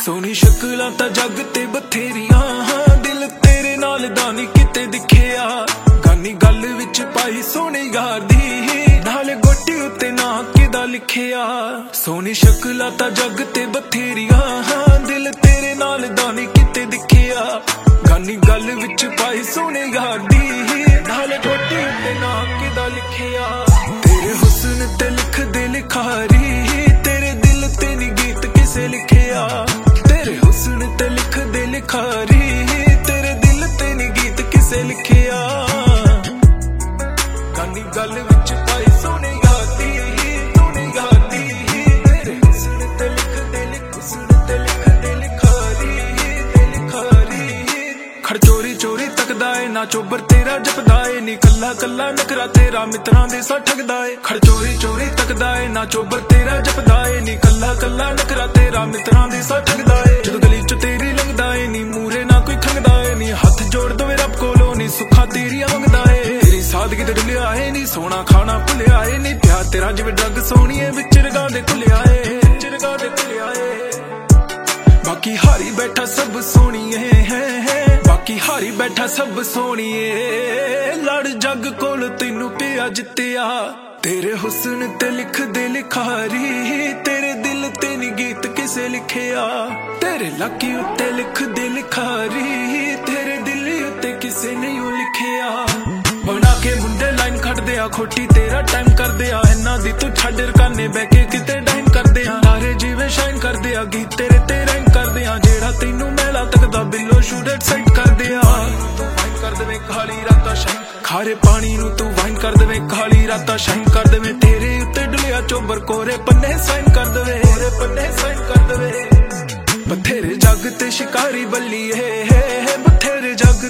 सोनी शक्लां तां जग ते बथेरियां दिल तेरे नाल दा नी किते दिखिया गानी गल विच पाई सोने यार दी नाल गोटी उत्ते ना किदा लिखिया सोनी शक्लां तां जग ते बथेरियां दिल तेरे नाल दा नी किते दिखिया गानी गल विच पाई सोने यार दी नाल गोटी उत्ते ना किदा लिखिया तेरे हुस्न ते लिख दे लिखारी तेरे दिल ते नी गीत किसे लिखिया तेरे हुस्न ते लिख दे लिखारी तेरे दिल ते नी गीत किसे लिखिया गानी गल विच पाई सोने यादी तेरे हुस्न ते लिख दे लिखारी खड़ चोरी चोरी तकदा ए ना चोबर तेरा जपदा ए नी कल्ला कल्ला नखरा तेरा मित्रां दे सा ठगदा ए खड़ चोरी चोरी तकदा ए ना चोबर तेरा जपदा ए नी कल्ला कल्ला नखरा तेरा मित्रां दे सा ठगदा ए जद गली च तेरी लंघदा ए नी मूरे ना कोई खंगदा ए नी हथ जोड़ दवे रब कोलों नी सुखा तेरी मंगदा ए तेरी सादगी ते डुलिया ए नी सोना खाना भुलिया ए नी प्यार तेरा जिवें ड्रग सोहणीए विच रगा दे घुलिया ए बाकी हारी बैठा सब सोहणीए बाकी हारी बैठा सब सोहणीए लड़ जग कोल तैनू पिया जित्तिया तेरे हुस्न ते लिख दे लिखारी तेरे दिल ते नी गीत किसे लिखिया तेरे लाकी उत्ते लिख दे लिखारी तेरे दिल उत्ते किसे नहीं लिखिया बना के मुंडे लाइन खड़ दिया खोटी तेरा टाइम कर दिया इन्ना दी तू छड़ रकाने बह के किते डाइन कर दिया तारे जीवे शाइन कर दिया गीत तेरे ते राइम कर दिया जेड़ा तैनू मैला तकदा बिलो शूडेट साइड कर दिया कर देवे काली राता शाइन खारे पानी नू तू वाइन कर देवे काली राता शाइन कर देवे तेरे उत्ते डुलिया चोबर कोरे पन्ने साइन कर देवे बथेरे जग ते शिकारी बल्लीए बथेरे जग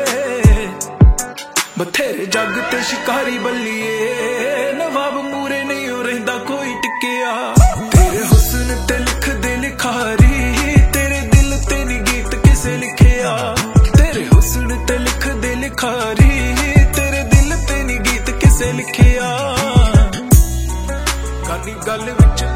ते शिकारी बल्लीए नवाब मूरे नहीं हो रहिंदा कोई टिकिया तेरे हुस्न ते लिख दे लिखारी तेरे दिल ते नी गीत किसे लिखिया तेरे हुस्न ते लिख दे लिखारी तेरे दिल ते नी गीत किसे लिखिया गानी गल विच